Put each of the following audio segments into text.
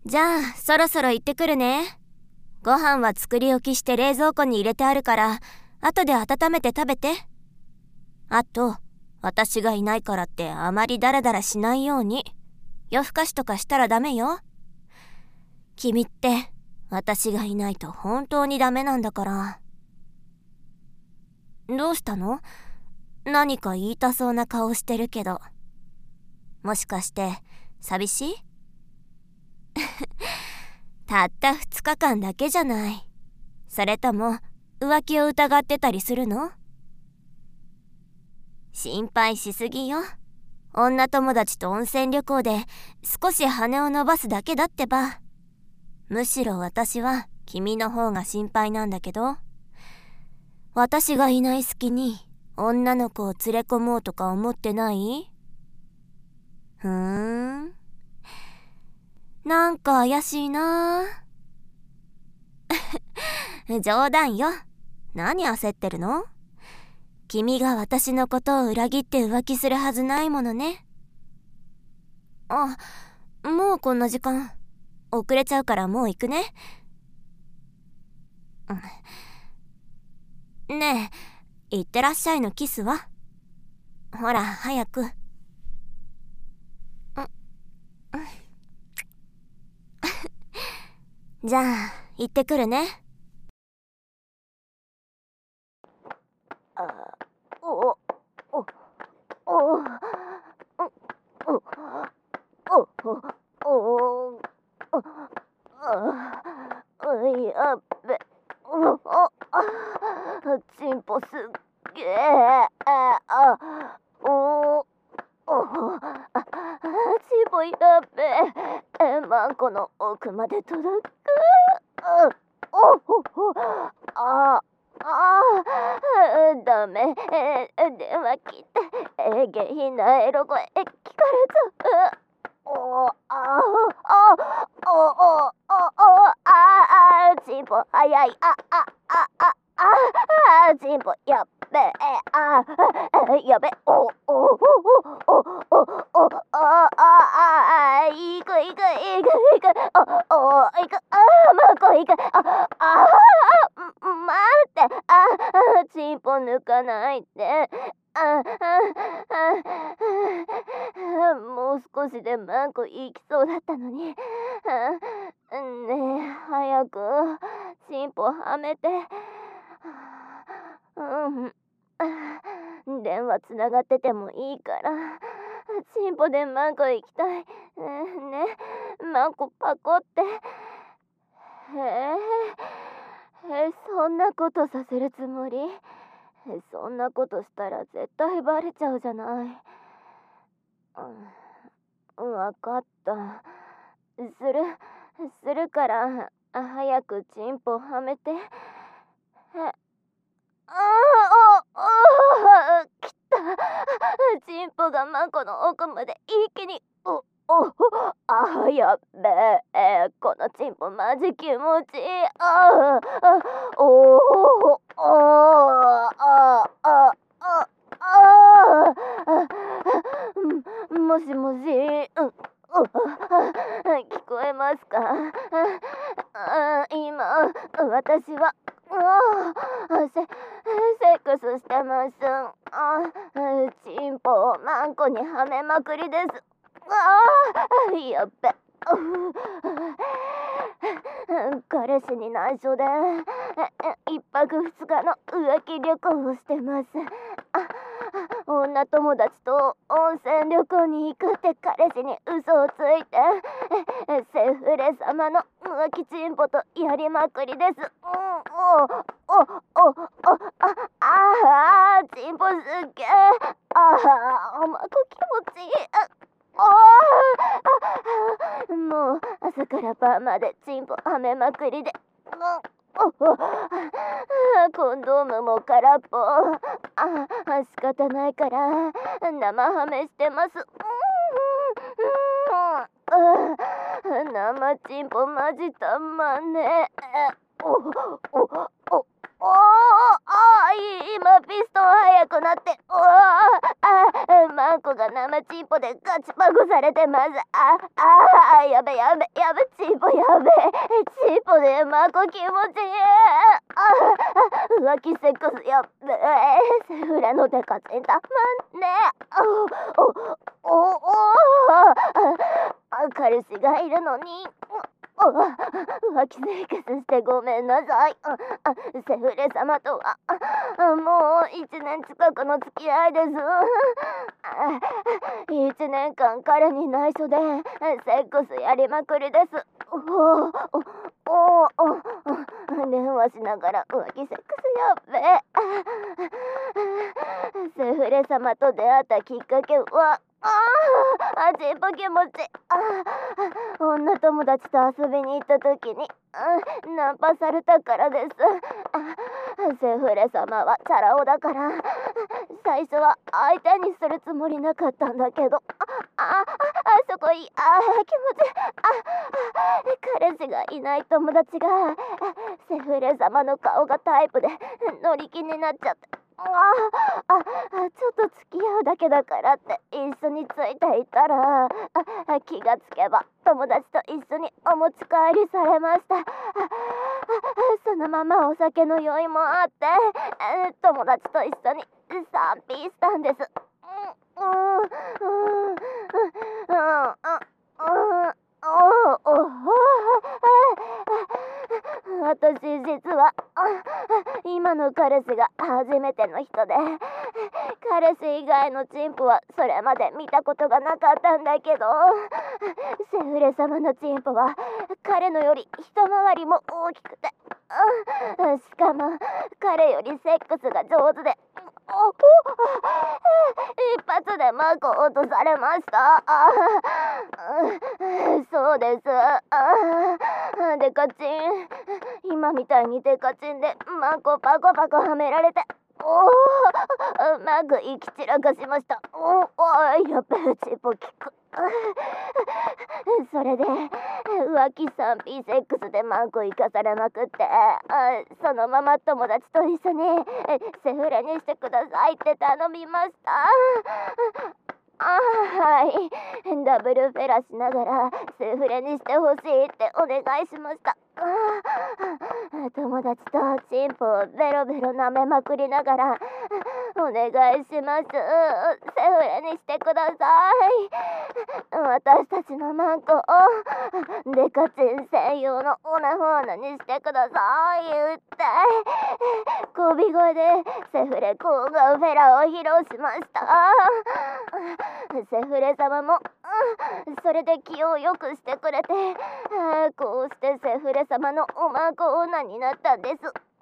じゃあ、そろそろ行ってくるね。ご飯は作り置きして冷蔵庫に入れてあるから、後で温めて食べて。あと、私がいないからってあまりダラダラしないように。夜更かしとかしたらダメよ。君って、私がいないと本当にダメなんだから。どうしたの？何か言いたそうな顔してるけど。もしかして、寂しい？たった2日間だけじゃない。それとも浮気を疑ってたりするの？心配しすぎよ。女友達と温泉旅行で少し羽を伸ばすだけだってば。むしろ私は君の方が心配なんだけど。私がいない隙に女の子を連れ込もうとか思ってない？なんか怪しいな。冗談よ。何焦ってるの？君が私のことを裏切って浮気するはずないものね。あ、もうこんな時間。遅れちゃうからもう行くね。ねえ、行ってらっしゃいのキスは？ほら、早く。じゃあ、行ってくるね。やっべ。チンポすっげえ。チンポやっべ。マンコの奥まで届く。ダメ。電話切って。下品なエロ声聞かれちゃう。チンポ早い。チンポやっべ。やべ。いく。マコいく。待って。チンポ抜かないで。もう少しでマンコ行きそうだったのに。ねえ、早くチンポはめて。電話つながっててもいいからチンポでマンコ行きたい。ね、マンコパコって。そんなことさせるつもり？そんなことしたら絶対バレちゃうじゃない。わかった。するから早くチンポはめて。来た。チンポがマンコの奥まで一気に。やっべえ。このチンポマジ気持ちいい。もしもし。聞こえますか？今私はセックスしてます。チンポをマンコにはめまくりです。やっべ。彼氏に内緒で1泊2日の浮気旅行をしてます。女友達と温泉旅行に行くって彼氏に嘘をついてセフレ様の浮気チンポとやりまくりです。チンポすっげえ。マコ気持ちいい。もう朝から晩までチンポはめまくりで。コンドームも空っぽ。仕方ないから生ハメしてます。生チンポマジたまんねえ。 今ピストン速くなって、マンコが生チンポでガチパグされてます。やべ、チンポやべ、チンポでマンコ気持ちいい。浮気セックスやべ、セフレのデカチンたまんね。彼氏がいるのに。浮気セックスしてごめんなさい。セフレ様とはもう1年近くの付き合いです。1年間彼に内緒でセックスやりまくりです。電話しながら浮気セックスやべ。セフレ様と出会ったきっかけはチンポ気持ち。女友達と遊びに行った時にナンパされたからです。セフレ様はチャラ男だから最初は相手にするつもりなかったんだけど、そこいい、気持ち彼氏がいない友達がセフレ様の顔がタイプで乗り気になっちゃって、ちょっと付き合うだけだからって一緒についていたら気がつけば友達と一緒にお持ち帰りされました。そのままお酒の酔いもあって友達と一緒に3Pしたんです。私実は今の彼氏が初めての人で、彼氏以外のチンポはそれまで見たことがなかったんだけど、セフレ様のチンポは彼のより一回りも大きくて、しかも彼よりセックスが上手で一発でマークを落とされました。そうです。デカチン、今みたいにデカチンでマークをパコパコはめられてうまく行き散らかしました。やっべえ、チンポ効く。それで浮気 3P セックスでマンコ生かされまくって、そのまま友達と一緒にセフレにしてくださいって頼みました。はい、ダブルフェラしながらセフレにしてほしいってお願いしました。友達とチンポをベロベロ舐めまくりながらお願いします、セフレにしてください。私たちのマンコをデカチン専用のオナホーナにしてください言ってこび声でセフレコーガンフェラを披露しました。セフレ様もそれで気を良くしてくれて、こうしてセフレ様のおまんこ女になったんです。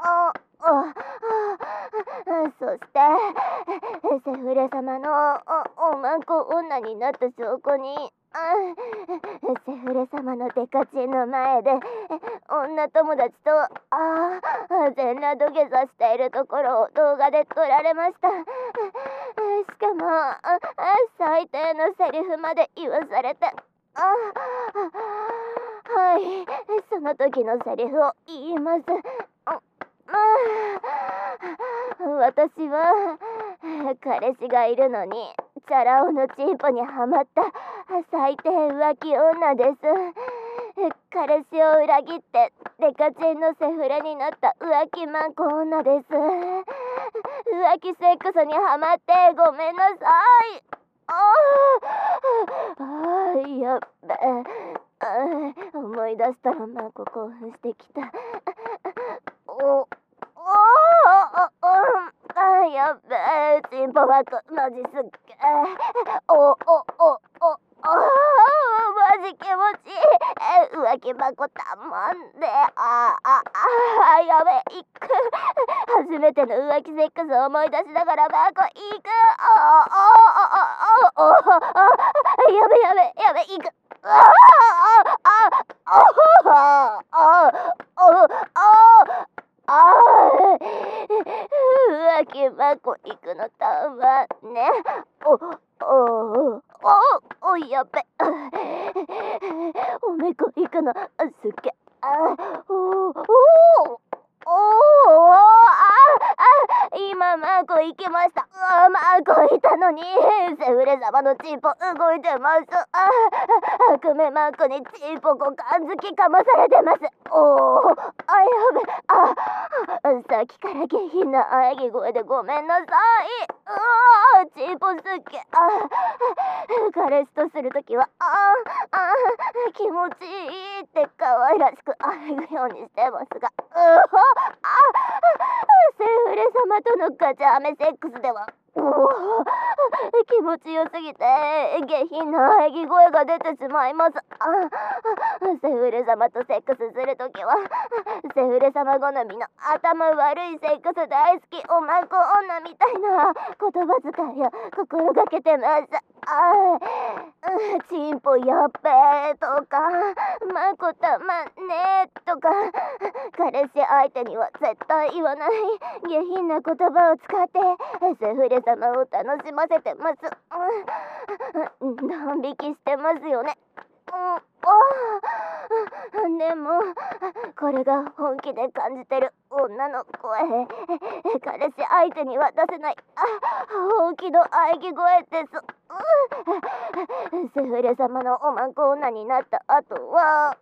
そしてセフレ様のおまんこ女になった証拠にセフレ様のデカチンの前で女友達と全裸土下座しているところを動画で撮られました。しかも最低のセリフまで言わされて、はい、その時のセリフを言います。私は彼氏がいるのにチャラ男のチンポにはまった最低浮気女です。彼氏を裏切ってデカチンのセフレになった浮気マンコ女です。浮気セックスにはまってごめんなさい。やっべ、思い出したらマンコ興奮してきた。やっべえ、チンポ枠マジすっげえ。マジ気持ちいい。浮気箱たまんで、やべ、いく。初めての浮気セックスを思い出しながら箱いく。やべ、いく。浮気箱行くのたまね。やべ。おめこ行くのすっげ。 今マーコ行きました。マーコいたのにセフレ様のチンポ動いてます。悪夢マーコにチンポ股間づきかまされてます。やべ。さっきから下品な喘ぎ声でごめんなさい。チンポすっげ。彼氏とするときは気持ちいいって可愛らしく喘ぐようにしてますが、セフレ様とのガチャアメセックスでは気持ちよすぎて下品な喘ぎ声が出てしまいます。セフレ様とセックスするときはセフレ様好みの頭悪いセックス大好きおまこ女みたいな言葉遣いを心がけてます。チンポやっべーとかまこたまんねーとか彼氏相手には絶対言わない下品な言葉を使ってセフレ様を楽しませてます。ドン引きしてますよね。でもこれが本気で感じてる女の声、彼氏相手には出せない本気の喘ぎ声です。セフレ様のおまんこ女になった後は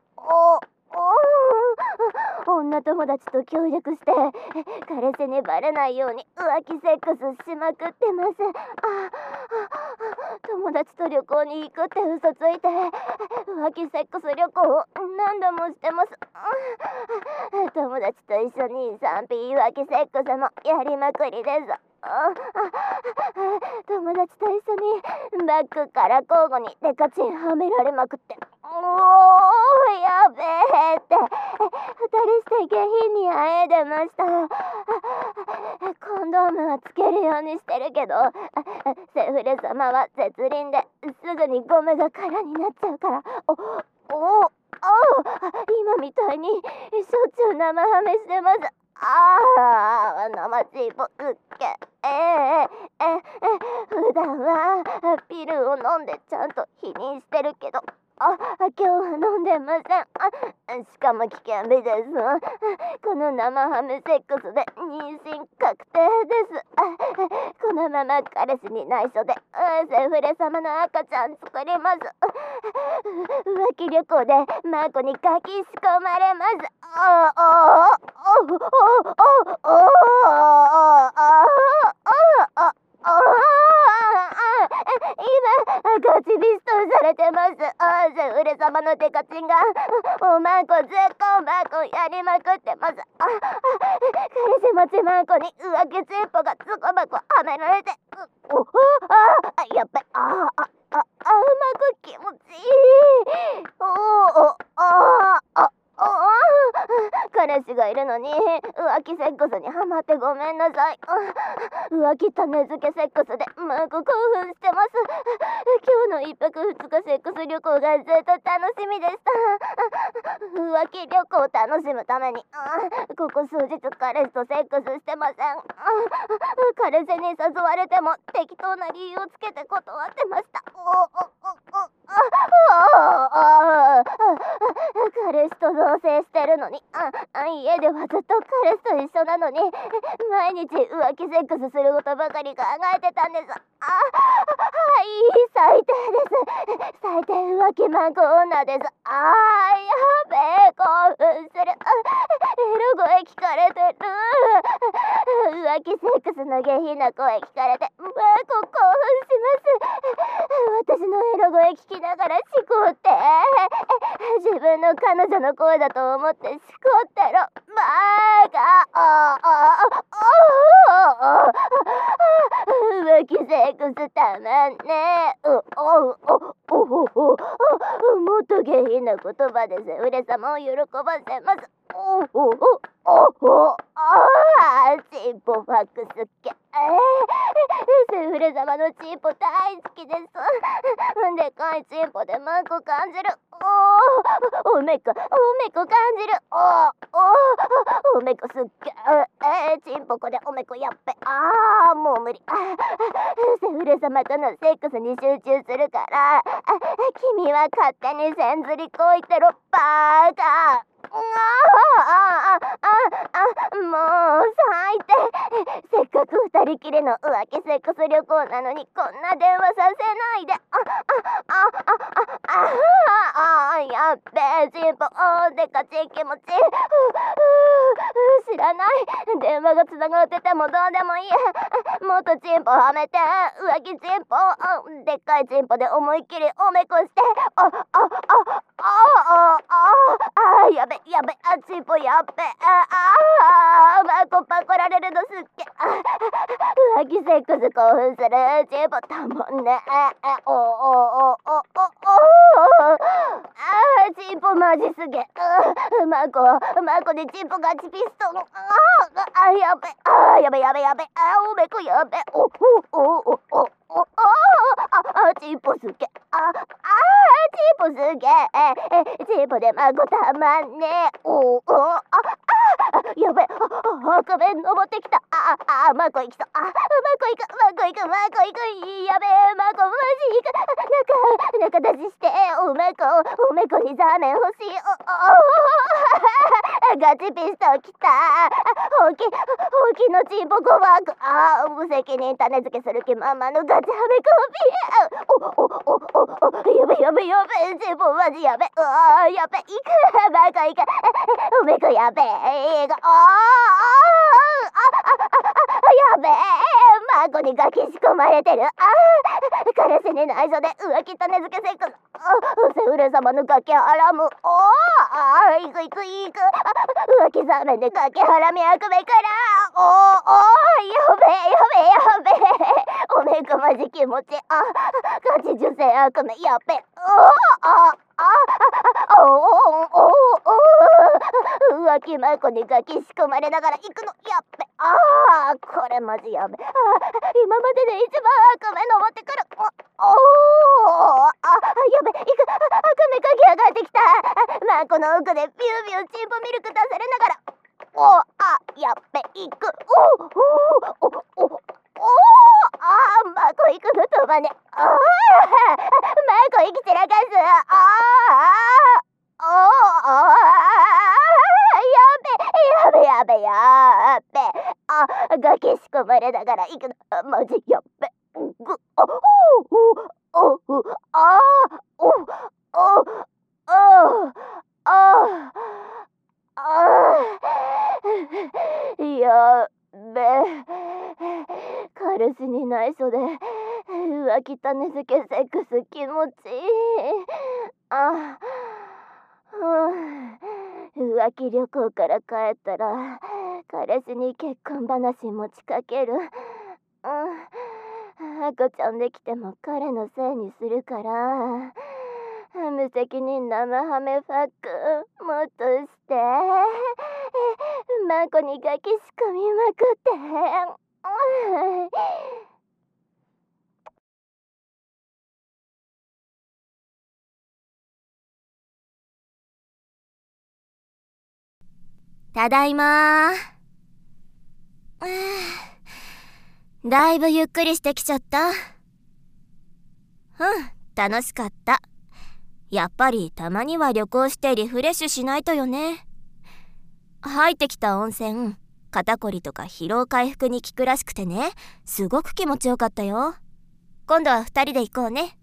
女友達と協力して彼氏にバレないように浮気セックスしまくってます。友達と旅行に行くって嘘ついて浮気セックス旅行を何度もしてます。友達と一緒に 3P 浮気セックスもやりまくりです。友達と一緒にバッグから交互にデカチンはめられまくって、やべえって二人して下品にあえでました。コンドームはつけるようにしてるけどセフレ様は絶倫ですぐにゴムが空になっちゃうから、今みたいにしょっちゅう生ハメしてます。生チンポすっげ。普段はピルを飲んでちゃんと否認してるけど今日は飲んでません。しかも危険日です。この生ハムセックスで妊娠確定です。このまま彼氏に内緒でセフレ様の赤ちゃん作ります。浮気旅行でマーコに抱き仕込まれます。今ガチビストされてます。セフレ様のデカチンがおまんこずっこマーコやりまくってます。彼氏持ちマーコに浮気チンポがつこまこはめられてやっべマーコ気持ちいい。彼氏がいるのに浮気セックスにハマってごめんなさい。浮気種付けセックスでマーコ興奮してます。今日の1泊2日セックス旅行がずっと楽しみでした。浮気旅行を楽しむためにここ数日彼氏とセックスしてません。彼氏に誘われても適当な理由をつけて断ってました。彼氏と同棲してるのに家ではずっと彼氏と一緒なのに毎日浮気セックスすることばかり考えてたんです。最低です。最低浮気マンコ女です。やべえ興奮する。エロ声聞かれてる。浮気セックスの下品な声聞かれて興奮します。私のエロ声聞きながらしこって自分の彼女の声だと思ってしこってろバカ。浮気セックスたまんねえ。もっと下品な言葉でセフレ様を喜ばせます。チンポファックスっけ。セフレ様のチンポ大好きです。でかいチンポでマンコ感じる。おめこ感じる。おめこすっげ。チンポコでおめこやっべ。もう無理。セフレ様とのセックスに集中するから君は勝手にせんずりこいてろバーカ。もう最低。 く二人きりの浮気セックス旅行なのにこんな電話させないで。やっべえ、チンポでかち気持ち。知らない。電話がつながっててもどうでもいい。もっとチンポはめて。浮気チンポ。でっかいチンポで思いっきりおめこして。やべ、チンポやっべ。パコられるのすっげ。浮気セックス興奮するチンポたもんね。チンポマジすげ。マコでチンポガチピストン。やべ。おめこやべ。チンポすげ。チンポすげ。チンポでマコたまんね。やべ。壁登ってきた。マコ行きそう。マコ行く。やべえ、マコマジ行く。中出しして。おめこにザーメン欲しい。ガチピストンきた。ほうきのチンポコバーグ。無責任種付けする気まんまのガチはめコピー。やべ。チンポマジやべ。やべ。行く。マコ行く。おめこやべ。やべえ、マコにガキ仕込まれてる。彼氏に内緒で浮気種付けセックス。セウレ様のガキハラム。行く。浮気ザーメンでガキハラミ悪目から。やべ。おめこマジ気持ち。ガチ受精悪目やべ。浮気マコにガキ仕込まれながら行くのやっべ。これマジやべ。今までで一番悪目登ってくる。やべ、行く。悪目かき上がってきた。マコの奥でビュービューチンポミルク出されながら。やっべ、行く。マコ行くの飛ばね。マコ行き散らかす。やべ。ガキ仕込まれながら行くの。マジやっべ。やべ。彼氏に内緒で浮気種付けセックス気持ちいい。浮気旅行から帰ったら彼氏に結婚話持ちかける。赤ちゃんできても彼のせいにするから。無責任生ハメファックもっとして。マコにガキ仕込みまくって。ただいまだいぶゆっくりしてきちゃった。楽しかった。やっぱりたまには旅行してリフレッシュしないとよね。入ってきた温泉、肩こりとか疲労回復に効くらしくてね、すごく気持ちよかったよ。今度は2人で行こうね。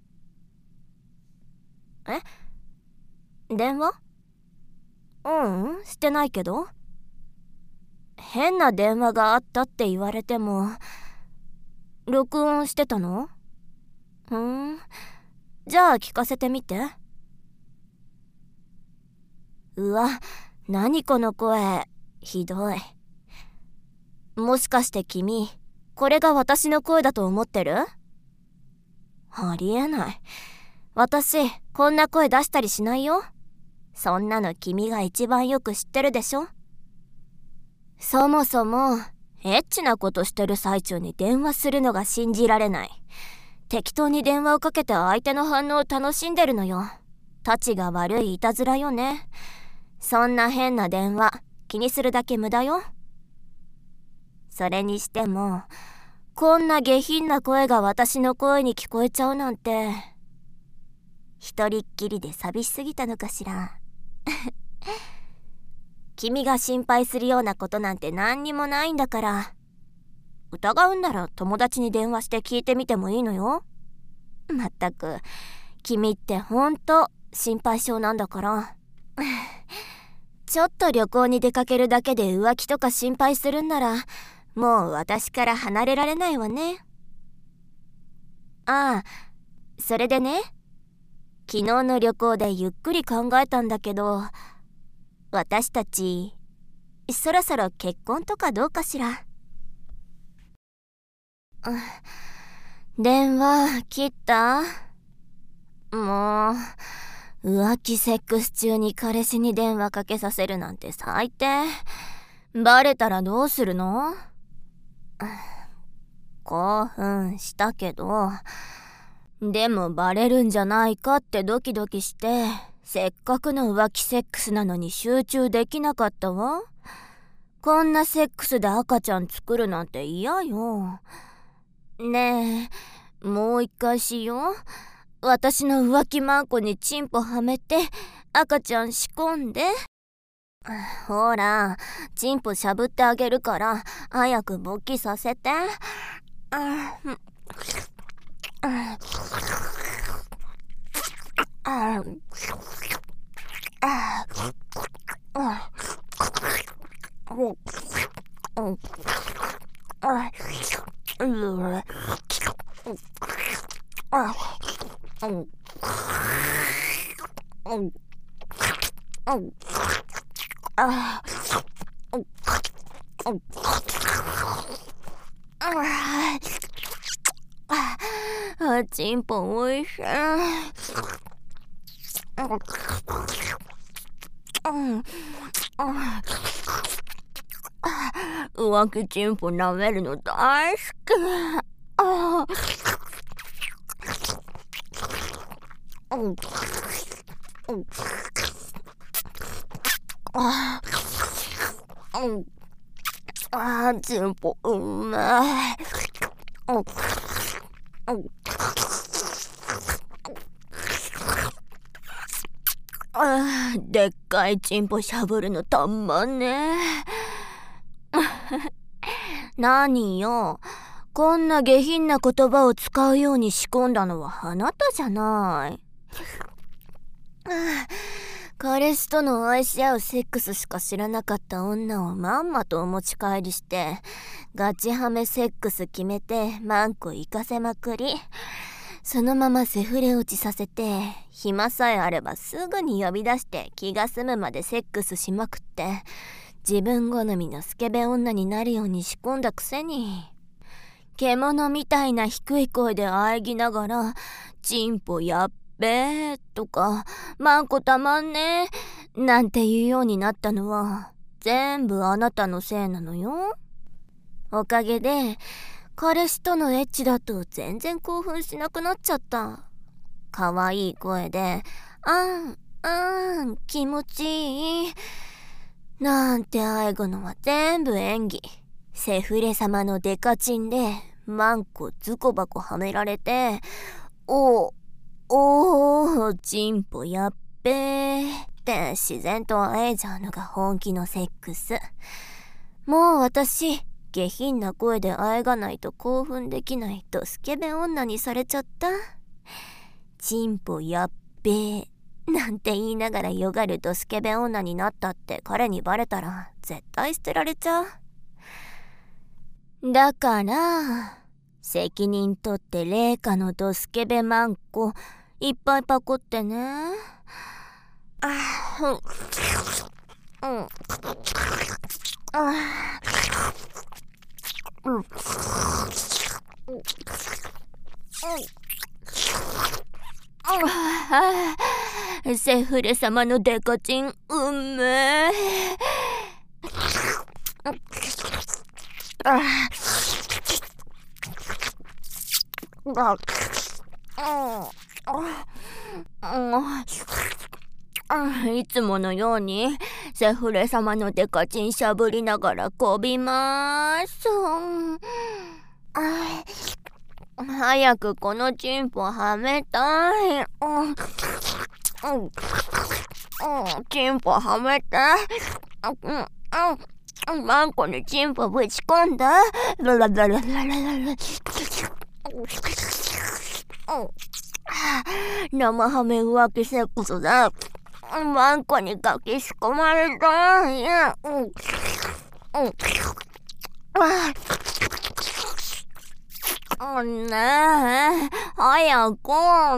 電話？してないけど。変な電話があったって言われても。録音してたの？じゃあ聞かせてみて。うわ、何この声、ひどい。もしかして君、これが私の声だと思ってる？ありえない。私、こんな声出したりしないよ。そんなの君が一番よく知ってるでしょ。そもそも、エッチなことしてる最中に電話するのが信じられない。適当に電話をかけて相手の反応を楽しんでるのよ。たちが悪いいたずらよね。そんな変な電話、気にするだけ無駄よ。それにしても、こんな下品な声が私の声に聞こえちゃうなんて、一人っきりで寂しすぎたのかしら。君が心配するようなことなんて何にもないんだから。 疑うんなら友達に電話して聞いてみてもいいのよ。まったく、君ってほんと心配性なんだから。ちょっと旅行に出かけるだけで浮気とか心配するんなら、もう私から離れられないわね。ああ、それでね、昨日の旅行でゆっくり考えたんだけど、私たちそろそろ結婚とかどうかしら。電話切った？もう浮気セックス中に彼氏に電話かけさせるなんて最低。バレたらどうするの？興奮したけど、でもバレるんじゃないかってドキドキして、せっかくの浮気セックスなのに集中できなかったわ。こんなセックスで赤ちゃん作るなんて嫌よ。ねえ、もう一回しよう。私の浮気マンコにチンポはめて赤ちゃん仕込んで。ほら、チンポしゃぶってあげるから早く勃起させて。チンポおいしい。浮気チンポ舐めるの大好き。チンポうめえ。でっかいチンポしゃぶるのたんまんねえ。何よ、こんな下品な言葉を使うように仕込んだのはあなたじゃない。彼氏との愛し合うセックスしか知らなかった女をまんまとお持ち帰りして、ガチハメセックス決めてマンコ行かせまくり、そのままセフレ落ちさせて、暇さえあればすぐに呼び出して気が済むまでセックスしまくって、自分好みのスケベ女になるように仕込んだくせに、獣みたいな低い声で喘ぎながら、チンポやっべーとか、マンコたまんねーなんて言うようになったのは、全部あなたのせいなのよ。おかげで、彼氏とのエッチだと全然興奮しなくなっちゃった。かわいい声で、気持ちいい。なんてあえぐのは全部演技。セフレ様のデカチンで、マンコズコバコはめられて、チンポやっべーって自然とあえちゃうのが本気のセックス。もう私、下品な声であえがないと興奮できないとスケベ女にされちゃった。チンポやっべーなんて言いながらよがるとスケベ女になったって彼にバレたら絶対捨てられちゃう。だから、責任取ってレイカのドスケベマンコいっぱいパコってね。セフレ様のデカチンうめえ。いつものようにセフレ様のデカチンしゃぶりながらこびまーす。早くこのチンポはめたい。チンポはめて。 マンコにチンポぶち込んだ。生ハメ浮気セックスだ。マンコに抱きし込まれた。いや、ねえ、早く。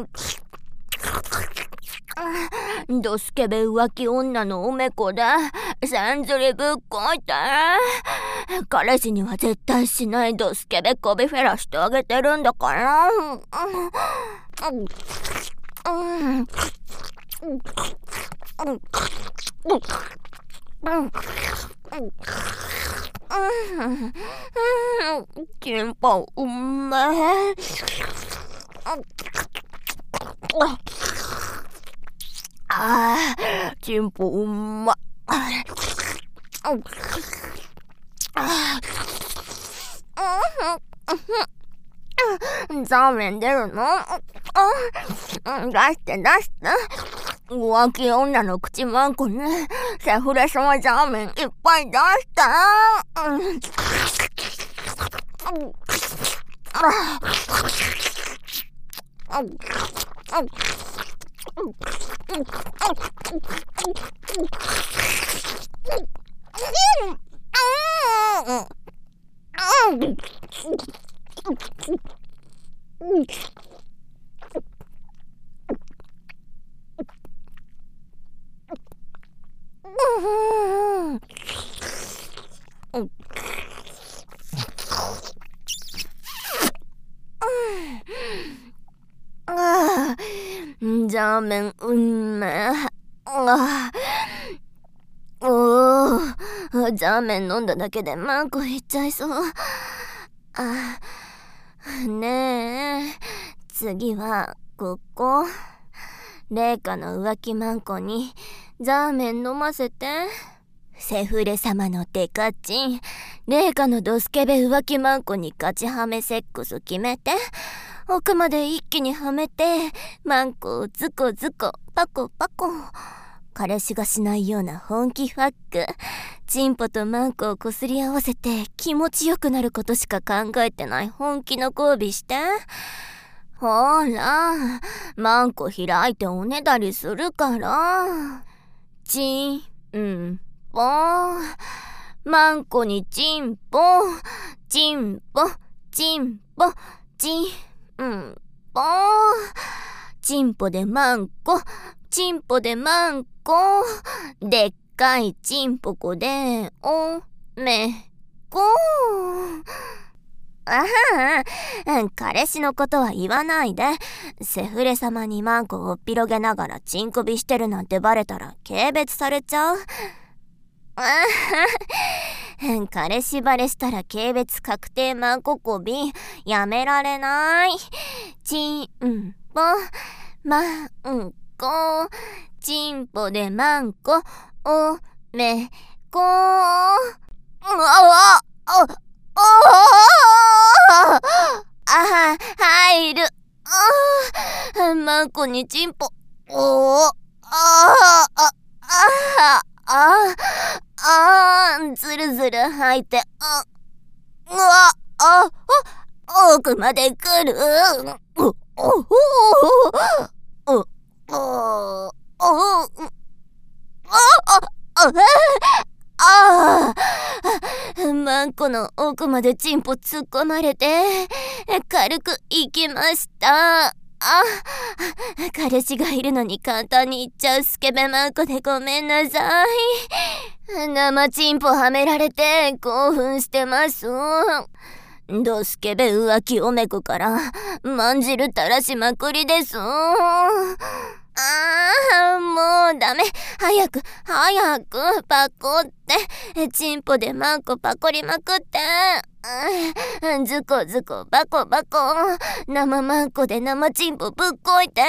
ドスケベ浮気女のおめこでせんずりぶっこいて。彼氏には絶対しないドスケベコビフェラしてあげてるんだから。チンポうめえ。チンポうま。ザーメン出るの？出して出して。浮気女の口マンコにセフレ様ザーメンいっぱい出して。ザーメンうんめえ。ザーメン飲んだだけでマンコいっちゃいそう。ねえ、次はここ。レイカの浮気マンコにザーメン飲ませて。セフレ様のデカチン。レイカのドスケベ浮気マンコにガチハメセックス決めて。奥まで一気にはめて、マンコをズコズコパコパコ。彼氏がしないような本気ファック。チンポとマンコをこすり合わせて気持ちよくなることしか考えてない本気の交尾して。ほら、マンコ開いておねだりするから。チンポ。マンコにチンポ。チンポ、チンポ、チンポ。チンポでマンコ。チンポでマンコ。でっかいチンポコでおめこ。彼氏のことは言わないで。セフレ様にマンコをおっぴろげながらチンコビしてるなんてバレたら軽蔑されちゃう。彼氏バレしたら軽蔑確定マンココビやめられない。チンポマンコ。チンポでマンコおめこ。入る。マンコにチンポ。ずるずる吐いて。奥まで来る。マンコの奥までチンポ突っ込まれて軽く行きました。彼氏がいるのに簡単に行っちゃうスケベマンコでごめんなさい。生チンポはめられて興奮してます。ドスケベ浮気おめこからまんじる垂らしまくりです。もうダメ。早くパコってチンポでマンコパコりまくって。ズコズコバコバコ。生マンコで生チンポぶっこいて。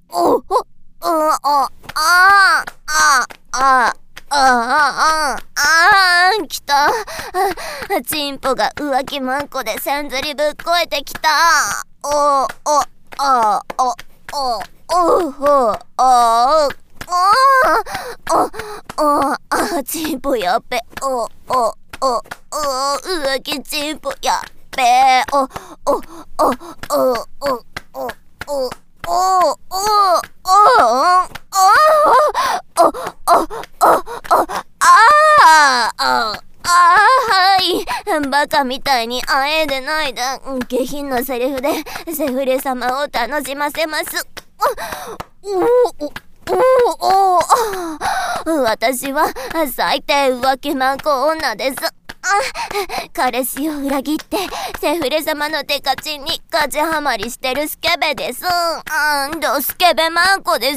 来た。チンポが浮気マンコでせんずりぶっこいてきた。チンポやっべ。 浮気チンポやっべえ。はい。バカみたいにあえでないで、下品なセリフでセフレ様を楽しませます。私は最低浮気マンコ女です。彼氏を裏切ってセフレ様のデカチンにガチハマりしてるスケベです。スケベマンコです。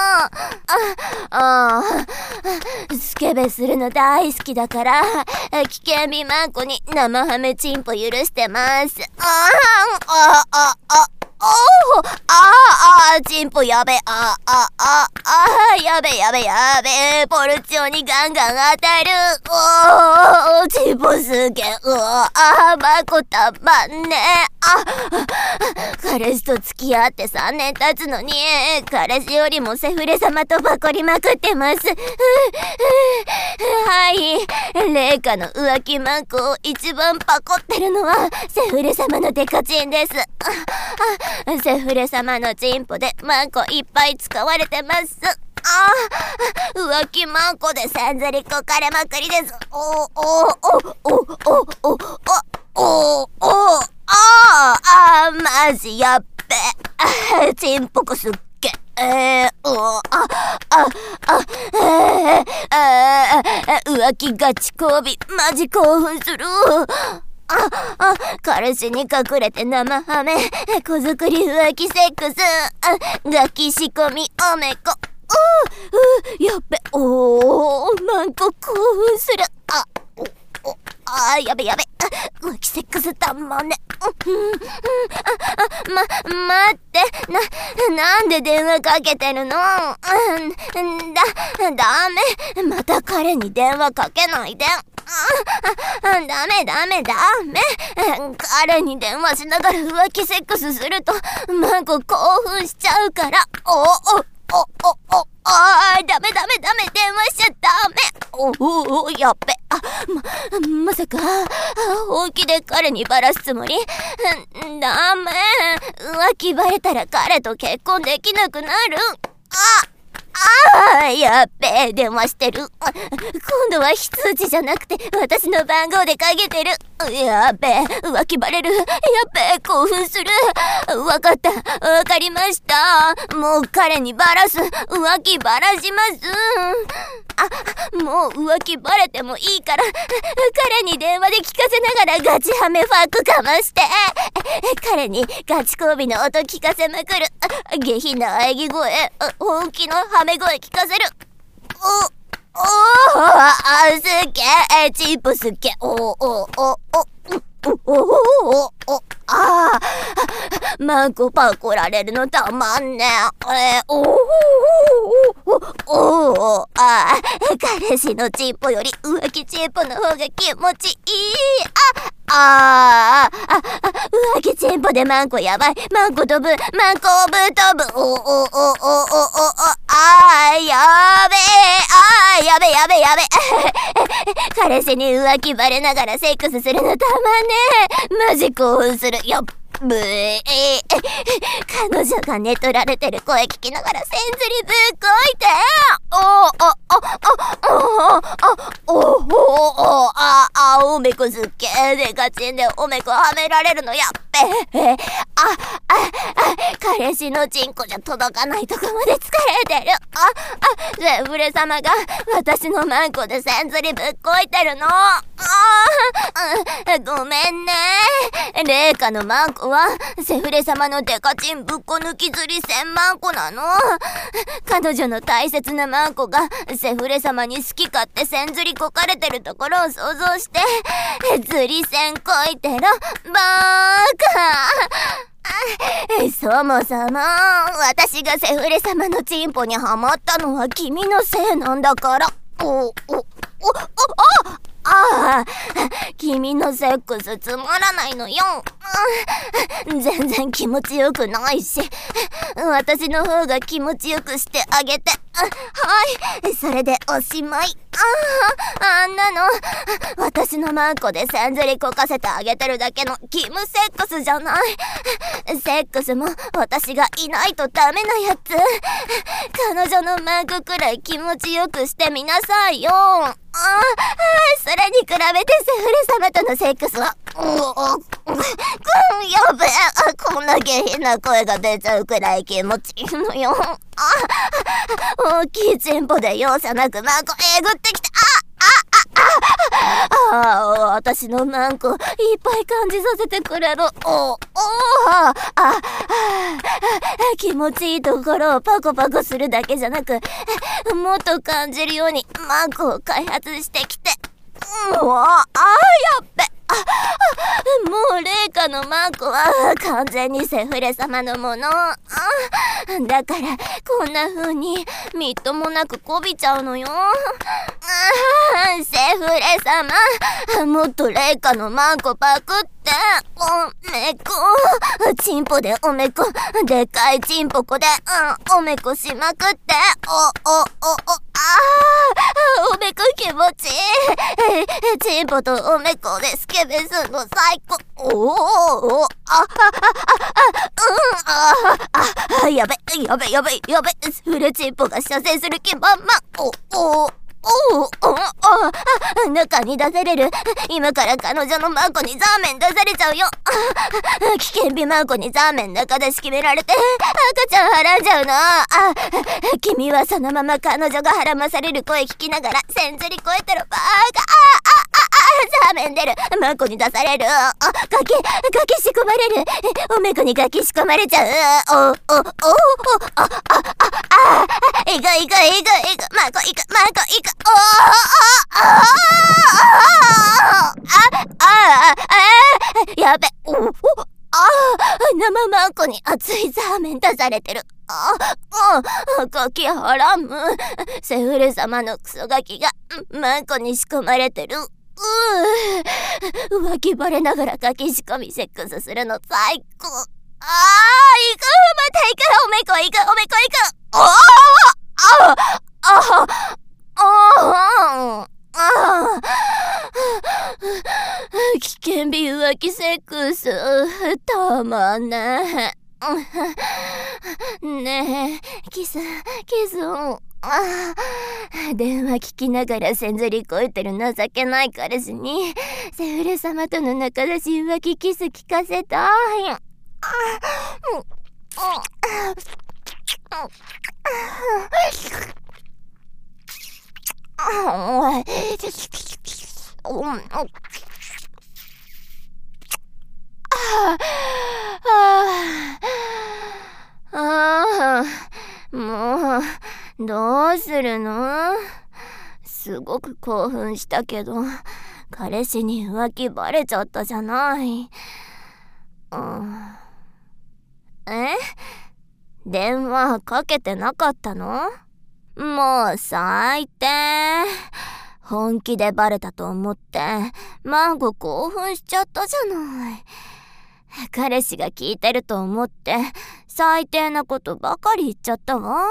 スケベするの大好きだから危険美マンコに生ハメチンポ許してます。チンポやべ。やべ。ポルチオにガンガン当たる。チンポすげえ。マコたまんね。彼氏と付き合って3年経つのに、彼氏よりもセフレ様とパコりまくってます。はい。レイカの浮気マンコを一番パコってるのはセフレ様のデカチンです。セフレ様のチンポでマンコいっぱい使われてます。浮気マンコでせんずりこかれまくりです。マジやっべ。チンポコすっげ。浮気ガチ交尾マジ興奮する。彼氏に隠れて生ハメ、子作り浮気セックス、ガキ仕込みおめこ。やっべ。マンコ興奮する。やべ。浮気セックスたまんね。待って。なんで電話かけてるの？ダメ。また彼に電話かけないで。ダメ。彼に電話しながら浮気セックスすると、マンコ興奮しちゃうから。ダメ。電話しちゃダメ。やっべ。まさか、本気で彼にバラすつもり？ダメ。浮気バレたら彼と結婚できなくなる。やっべ。電話してる。今度は非通知じゃなくて私の番号でかけてる。やっべ。浮気バレる。やっべ。興奮する。わかった。わかりました。もう彼にバラす。浮気バラします。もう浮気バレてもいいから彼に電話で聞かせながらガチハメファックかまして、彼にガチ交尾の音聞かせまくる。下品な喘ぎ声、本気のハメ声聞かせる。すっげえ。チンポすっげえ。マンコパコられるのたまんね。彼氏のチンポより浮気チンポの方が気持ちいい。浮気チンポでマンコやばい。マンコ飛ぶ。マンコぶ飛ぶ。やべ。彼氏に浮気バレながらセックスするのたまんねえ。マジ興奮する。やっぶー。彼女が寝取られてる声聞きながらせんずりぶっこいて。おめこすっげー。でガチンでおめこはめられるのやっべ。彼氏のチンコじゃ届かないとこまで疲れてる。セフレ様が私のマンコでせんずりぶっこいてるの。ごめんね。レイカのマンコはセフレ様のデカチンぶっこ抜きずり1000万個なの。彼女の大切なマンコがセフレ様に好き勝手せんずりこかれてるところを想像してずり線こいてろバーカ。そもそも私がセフレ様のチンポにハマったのは君のせいなんだから。君のセックスつまらないのよ。全然気持ちよくないし、私の方が気持ちよくしてあげて。はい、それでおしまい。 あんなの私のマンコでせんずりこかせてあげてるだけのキムセックスじゃない。セックスも私がいないとダメなやつ。彼女のマンコくらい気持ちよくしてみなさいよ。それに比べてセフレ様とのセックスはやべえ、こんな下品な声が出ちゃうくらい気持ちいいのよ。大きいチンポで容赦なくマンコえぐってきて、私のマンコいっぱい感じさせてくれる。気持ちいいところをパコパコするだけじゃなく、もっと感じるようにマンコを開発してきて、やっべ。もうレイカのマンコは完全にセフレ様のもの。だからこんな風にみっともなくこびちゃうのよ。セフレ様、もっとレイカのマンコパクって、おめこ。チンポでおめこ、でかいチンポコで、おめこしまくって、おめこ気持ちいい。チンポとおめこでスケベすんの最高。やべ、フレチンポが射精する気満々。中に出される。今から彼女のマンコにザーメン出されちゃうよ。危険日マンコにザーメン中出し決められて赤ちゃんはらんじゃうの。君はそのまま彼女がはらまされる声聞きながらせんずり超えてるバーガザーメン出る。マンコに出される。ガキ仕込まれる。おめこにガキ仕込まれちゃう。いく。マンコいく。やべ。生マンコに熱いザーメン出されてる。ガキハラム。セフレ様のクソガキがマンコに仕込まれてる。浮気バレながらガキ仕込みセックスするの最高。また行く。おめこ行く。危険日浮気セックスたまんない。ねえ、キス。電話聞きながらせんずりこいてる情けない彼氏にセフレ様との仲出し浮気キス聞かせたい。もうどうするの？すごく興奮したけど彼氏に浮気バレちゃったじゃない。電話かけてなかったの？もう最低。本気でバレたと思ってマンゴ興奮しちゃったじゃない。彼氏が聞いてると思って最低なことばかり言っちゃったわ。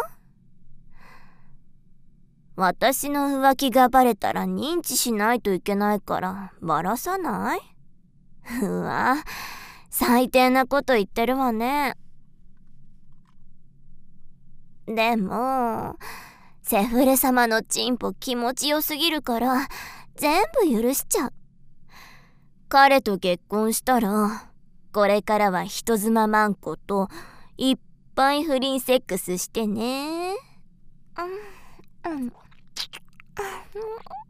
私の浮気がバレたら認知しないといけないからバラさない？うわ、最低なこと言ってるわね。でもセフレ様のチンポ気持ちよすぎるから全部許しちゃう。彼と結婚したらこれからは人妻マンコといっぱい不倫セックスしてね。